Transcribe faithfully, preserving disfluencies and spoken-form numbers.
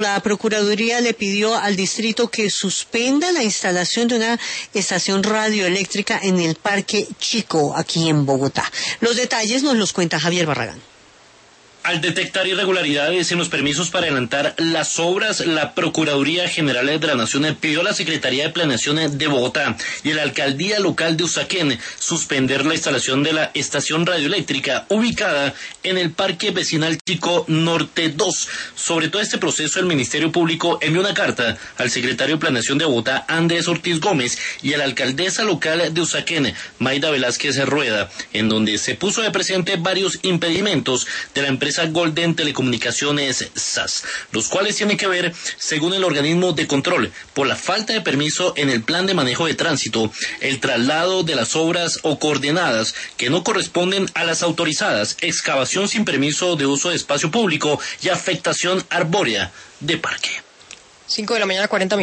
La Procuraduría le pidió al distrito que suspenda la instalación de una estación radioeléctrica en el Parque Chico, aquí en Bogotá. Los detalles nos los cuenta Javier Barragán. Al detectar irregularidades en los permisos para adelantar las obras, la Procuraduría General de la Nación pidió a la Secretaría de Planeación de Bogotá y a la Alcaldía Local de Usaquén suspender la instalación de la estación radioeléctrica ubicada en el Parque Vecinal Chico Norte dos. Sobre todo este proceso, el Ministerio Público envió una carta al secretario de Planeación de Bogotá, Andrés Ortiz Gómez, y a la alcaldesa local de Usaquén, Mayda Velázquez Rueda, en donde se puso de presente varios impedimentos de la empresa Golden Telecomunicaciones S A S, los cuales tienen que ver, según el organismo de control, por la falta de permiso en el plan de manejo de tránsito, el traslado de las obras o coordenadas que no corresponden a las autorizadas, excavación sin permiso de uso de espacio público y afectación arbórea de parque. cinco de la mañana, cuarenta minutos.